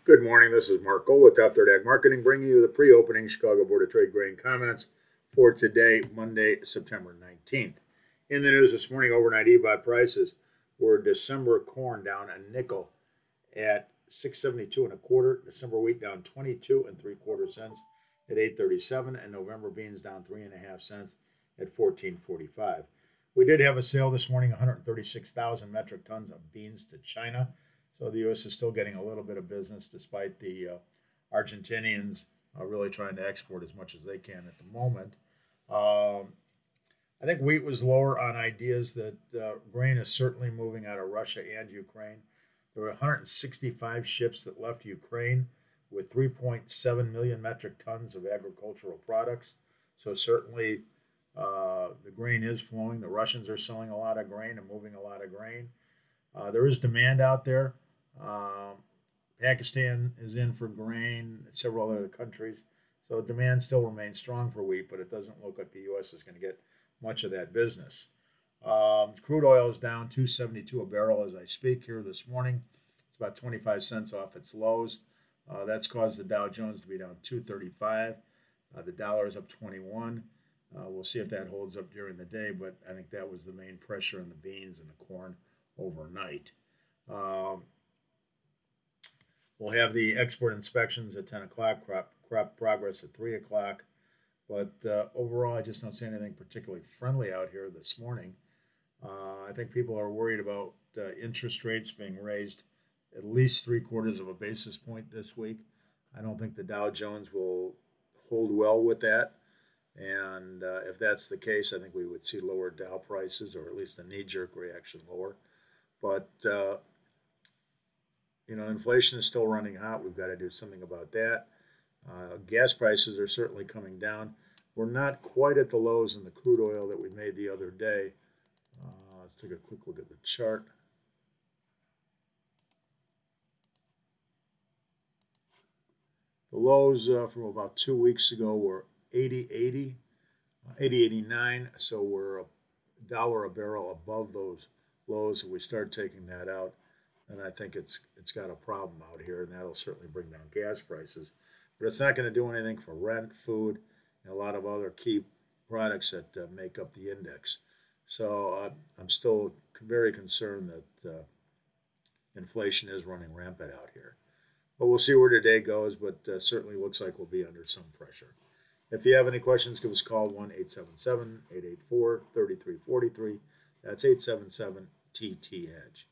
Good morning. This is Mark Gold with Top Third Ag Marketing, bringing you the pre-opening Chicago Board of Trade grain comments for today, Monday, September 19th. In the news this morning, overnight EBOT prices were December corn down a nickel at 6.72 and a quarter. December wheat down 22 and 3/4 cents at 8.37, and November beans down 3.5 cents at 14.45. We did have a sale this morning, 136,000 metric tons of beans to China. So the U.S. is still getting a little bit of business despite the Argentinians really trying to export as much as they can at the moment. I think wheat was lower on ideas that grain is certainly moving out of Russia and Ukraine. There were 165 ships that left Ukraine with 3.7 million metric tons of agricultural products. So certainly the grain is flowing. The Russians are selling a lot of grain and moving a lot of grain. There is demand out there. Pakistan is in for grain, several other countries. So demand still remains strong for wheat, but it doesn't look like the U.S. is going to get much of that business. Crude oil is down 272 a barrel as I speak here this morning. It's about 25 cents off its lows. That's caused the Dow Jones to be down 235. The dollar is up 21. We'll see if that holds up during the day, but I think that was the main pressure on the beans and the corn overnight. We'll have the export inspections at 10 o'clock, crop progress at 3 o'clock. But overall, I just don't see anything particularly friendly out here this morning. I think people are worried about interest rates being raised at least 3/4 of a basis point this week. I don't think the Dow Jones will hold well with that. And if that's the case, I think we would see lower Dow prices, or at least a knee-jerk reaction lower. But inflation is still running hot. We've got to do something about that. Gas prices are certainly coming down. We're not quite at the lows in the crude oil that we made the other day. Let's take a quick look at the chart. The lows from about 2 weeks ago were 80.80, 80.89. So we're $1 a barrel above those lows. If we start taking that out, and I think it's got a problem out here, and that'll certainly bring down gas prices. But it's not going to do anything for rent, food, and a lot of other key products that make up the index. So I'm still very concerned that inflation is running rampant out here. But we'll see where today goes, but certainly looks like we'll be under some pressure. If you have any questions, give us a call, 1-877-884-3343. That's 877-TT-EDGE.